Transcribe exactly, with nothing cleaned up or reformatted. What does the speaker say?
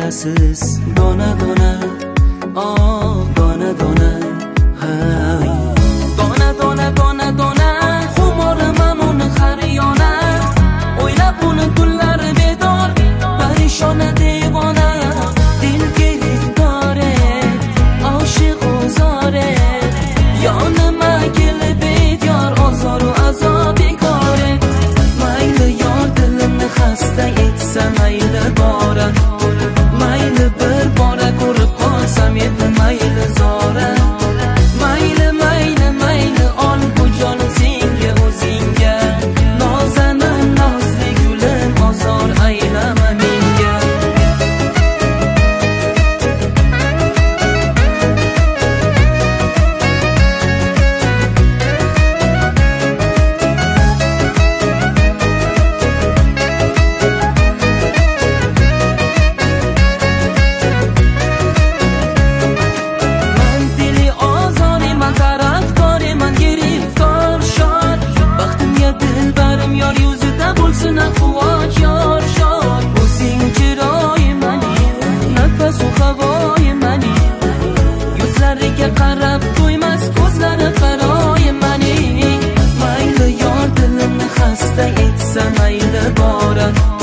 bilasiz dona dona, oh dona dona, hay dona dona dona dona, xumoraman uni har yona, o'ylab uni tunlari bedor, parishona devona, dil giriftor et, oshiq o'zor et, yonima kelib bediyor ozoru azob bekor et. Mayli yor dilimni xasta etsa mayli bora, mayli bir bora ko'rib qolsam edi mayli zora, mayli mayli mayli ol bu jonim senga o'zingga, nozanin nozli gulim ozor aylama menga. Qarab qo'ymas ko'zlari qaroyi mani, mayli yor dilimni xasta etsa mayli bora,